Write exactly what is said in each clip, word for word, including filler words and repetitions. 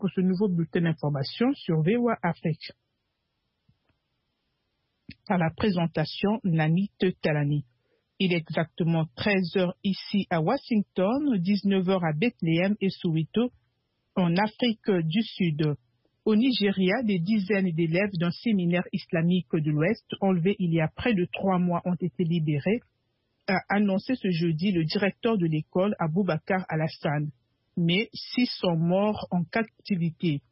pour ce nouveau bulletin d'information sur V O A Afrique. À la présentation, Nani Talani. Il est exactement treize heures ici à Washington, dix-neuf heures à Bethléem et Soweto, en Afrique du Sud. Au Nigeria, des dizaines d'élèves d'un séminaire islamique de l'Ouest, enlevés il y a près de trois mois, ont été libérés, a annoncé ce jeudi le directeur de l'école, Aboubakar Alassane. Mais six sont morts en captivité.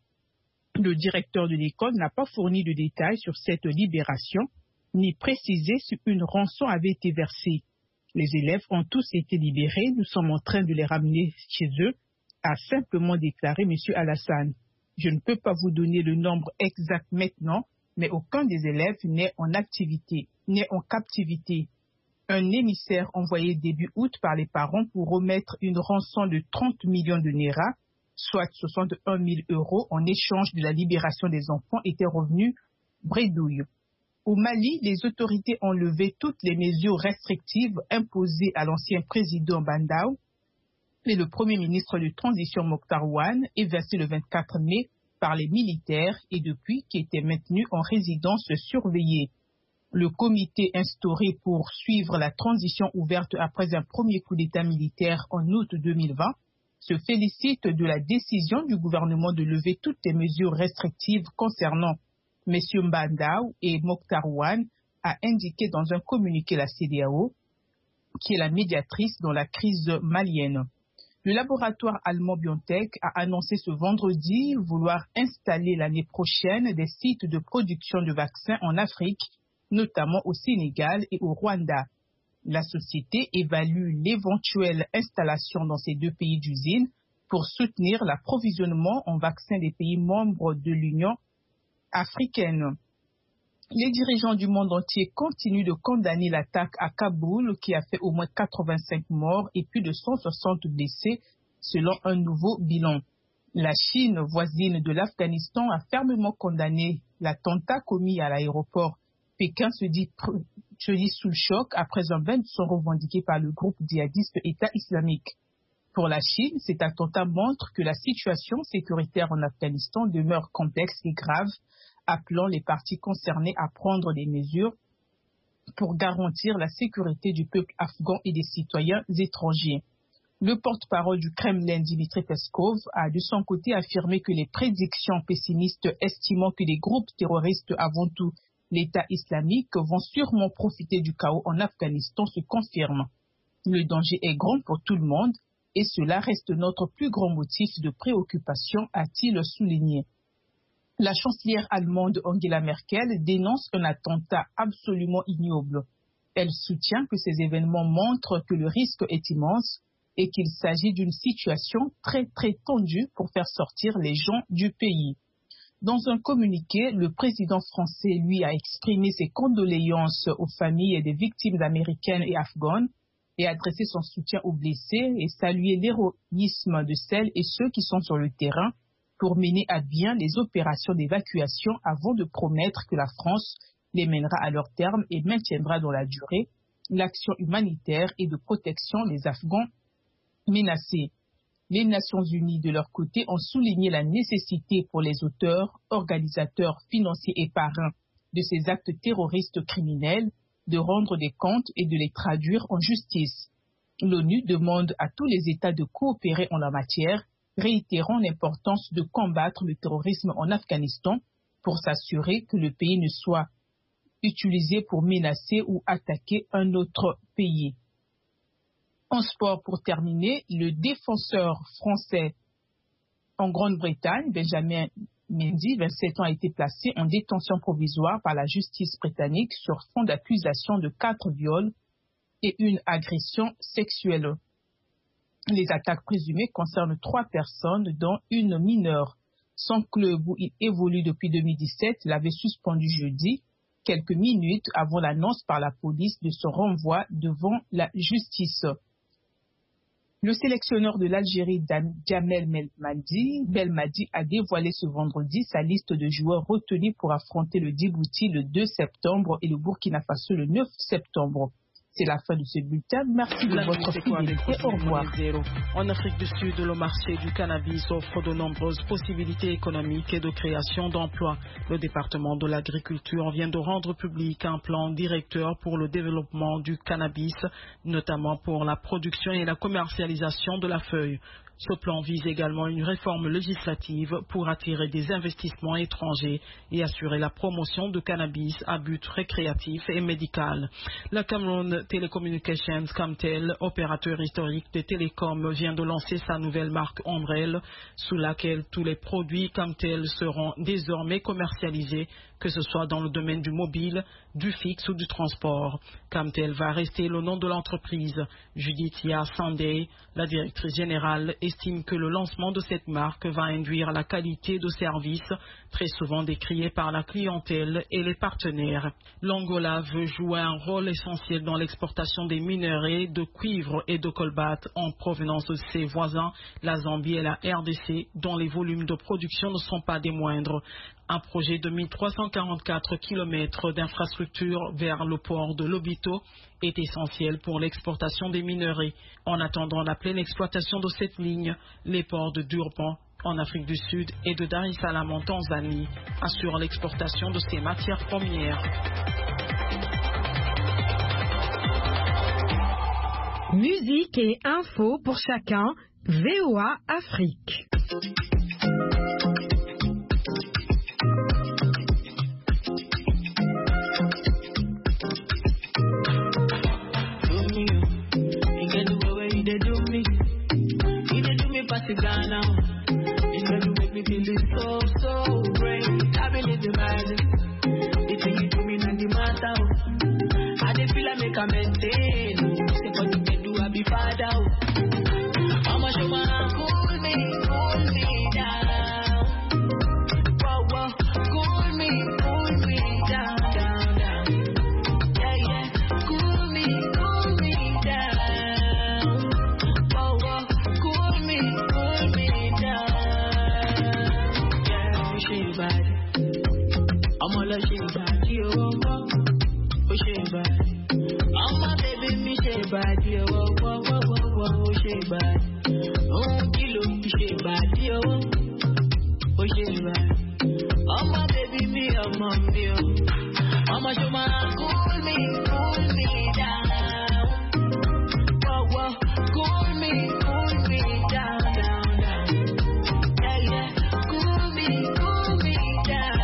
Le directeur de l'école n'a pas fourni de détails sur cette libération, ni précisé si une rançon avait été versée. Les élèves ont tous été libérés, nous sommes en train de les ramener chez eux, a simplement déclaré M. Alassane. Je ne peux pas vous donner le nombre exact maintenant, mais aucun des élèves n'est en activité, n'est en captivité. Un émissaire envoyé début août par les parents pour remettre une rançon de trente millions de naira, soit soixante-et-un mille euros en échange de la libération des enfants, était revenu bredouille. Au Mali, les autorités ont levé toutes les mesures restrictives imposées à l'ancien président Bandaou, et le premier ministre de transition Mokhtar Ouane est versé le vingt-quatre mai par les militaires et depuis qui était maintenu en résidence surveillée. Le comité instauré pour suivre la transition ouverte après un premier coup d'État militaire en août deux mille vingt se félicite de la décision du gouvernement de lever toutes les mesures restrictives concernant M. Bandaou et Mokhtar Ouane, a indiqué dans un communiqué la C E D E A O, qui est la médiatrice dans la crise malienne. Le laboratoire allemand BioNTech a annoncé ce vendredi vouloir installer l'année prochaine des sites de production de vaccins en Afrique, notamment au Sénégal et au Rwanda. La société évalue l'éventuelle installation dans ces deux pays d'usine pour soutenir l'approvisionnement en vaccins des pays membres de l'Union africaine. Les dirigeants du monde entier continuent de condamner l'attaque à Kaboul qui a fait au moins quatre-vingt-cinq morts et plus de cent soixante blessés selon un nouveau bilan. La Chine, voisine de l'Afghanistan, a fermement condamné l'attentat commis à l'aéroport. Pékin se dit, se dit sous le choc après un vain son revendiqué par le groupe djihadiste État islamique. Pour la Chine, cet attentat montre que la situation sécuritaire en Afghanistan demeure complexe et grave, appelant les parties concernées à prendre des mesures pour garantir la sécurité du peuple afghan et des citoyens étrangers. Le porte-parole du Kremlin, Dmitry Peskov, a de son côté affirmé que les prédictions pessimistes estimant que les groupes terroristes, avant tout l'État islamique, vont sûrement profiter du chaos en Afghanistan se confirment. Le danger est grand pour tout le monde et cela reste notre plus grand motif de préoccupation, a-t-il souligné. La chancelière allemande Angela Merkel dénonce un attentat absolument ignoble. Elle soutient que ces événements montrent que le risque est immense et qu'il s'agit d'une situation très très tendue pour faire sortir les gens du pays. Dans un communiqué, le président français, lui, a exprimé ses condoléances aux familles des victimes américaines et afghanes et adressé son soutien aux blessés et salué l'héroïsme de celles et ceux qui sont sur le terrain pour mener à bien les opérations d'évacuation avant de promettre que la France les mènera à leur terme et maintiendra dans la durée l'action humanitaire et de protection des Afghans menacés. Les Nations Unies, de leur côté, ont souligné la nécessité pour les auteurs, organisateurs, financiers et parrains de ces actes terroristes criminels de rendre des comptes et de les traduire en justice. L'ONU demande à tous les États de coopérer en la matière, réitérant l'importance de combattre le terrorisme en Afghanistan pour s'assurer que le pays ne soit utilisé pour menacer ou attaquer un autre pays. En sport, pour terminer, le défenseur français en Grande-Bretagne, Benjamin Mendy, vingt-sept ans, a été placé en détention provisoire par la justice britannique sur fond d'accusation de quatre viols et une agression sexuelle. Les attaques présumées concernent trois personnes, dont une mineure. Son club où il évolue depuis deux mille dix-sept l'avait suspendu jeudi, quelques minutes avant l'annonce par la police de son renvoi devant la justice. Le sélectionneur de l'Algérie, Djamel Belmadi, Belmadi, a dévoilé ce vendredi sa liste de joueurs retenus pour affronter le Djibouti le deux septembre et le Burkina Faso le neuf septembre. C'est la fin de ce bulletin. Merci de la votre fidélité. Au revoir. En Afrique du Sud, le marché du cannabis offre de nombreuses possibilités économiques et de création d'emplois. Le département de l'agriculture vient de rendre public un plan directeur pour le développement du cannabis, notamment pour la production et la commercialisation de la feuille. Ce plan vise également une réforme législative pour attirer des investissements étrangers et assurer la promotion de cannabis à but récréatif et médical. La Cameroon Telecommunications Camtel, opérateur historique des télécoms, vient de lancer sa nouvelle marque ombrelle sous laquelle tous les produits Camtel seront désormais commercialisés, que ce soit dans le domaine du mobile, du fixe ou du transport. Camtel va rester le nom de l'entreprise. Judithia Sandey, la directrice générale, estime que le lancement de cette marque va induire la qualité de service, très souvent décriée par la clientèle et les partenaires. L'Angola veut jouer un rôle essentiel dans l'exportation des minerais de cuivre et de colbate en provenance de ses voisins, la Zambie et la R D C, dont les volumes de production ne sont pas des moindres. Un projet de mille trois cent quarante-quatre kilomètres d'infrastructure vers le port de Lobito est essentiel pour l'exportation des minerais. En attendant la pleine exploitation de cette ligne, les ports de Durban en Afrique du Sud et de Dar es Salaam en Tanzanie assurent l'exportation de ces matières premières. Musique et info pour chacun, V O A Afrique. Ghana, it's gonna make me feel this so, so great. I believe the magic. It's a you to me, and the matter. I did feel I make a maintain. Say what you can do, I be far out. How much you wanna cool me, cool me down. Whoa, whoa, cool me, cool me down, down, down. Yeah, yeah, cool me, cool me down. Whoa, whoa, cool me. I'm all a shit bad, you oh, oh, shit bad. I'm a baby, me shit bad, you oh, oh, oh, oh, oh, shit bad. Oh, kilo, shit bad, you oh, oh, shit bad. I'm a baby, me, I'm a me, I'm a show my cool me, cool me down. Oh, oh, cool me, cool me down, down, down. Yeah, yeah, cool me, cool me down.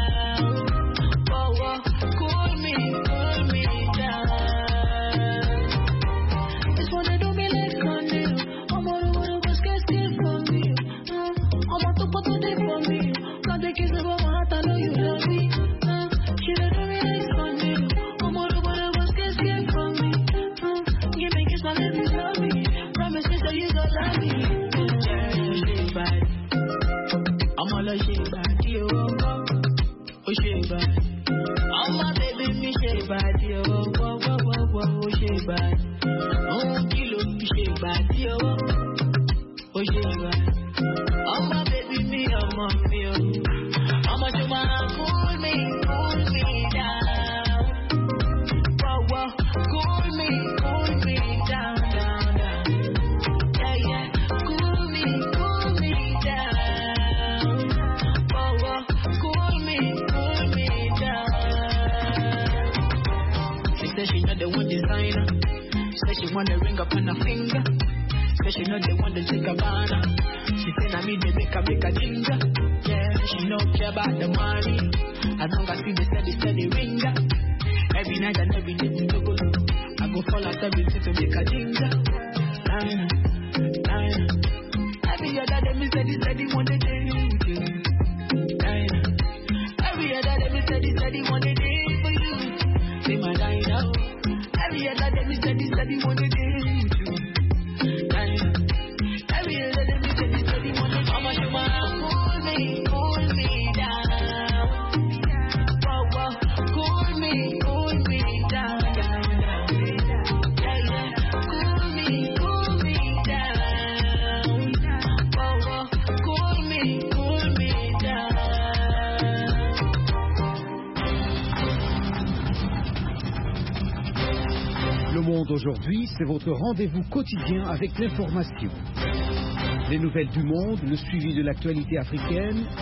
Want the ring up on her finger, so she know they want the Gabbana. She say I mean they make her make a ginger. Yeah, she know care about the money. As long as see the steady steady ringer. Every night and every day to go. I go fall out everything to make a ginger. Nine, nine. Every other day me steady steady one day with you. Nine. Every other day me steady steady one day for you. Say my nine out. Every other day me steady steady one day with you. Every other day me steady steady one day. How much you wanna cool me, cool me down? Whoa, whoa, cool me, cool me down, down, down. Yeah, yeah, cool me, cool me down. Whoa, whoa, cool me. Monde aujourd'hui, c'est votre rendez-vous quotidien avec l'information. Les nouvelles du monde, le suivi de l'actualité africaine,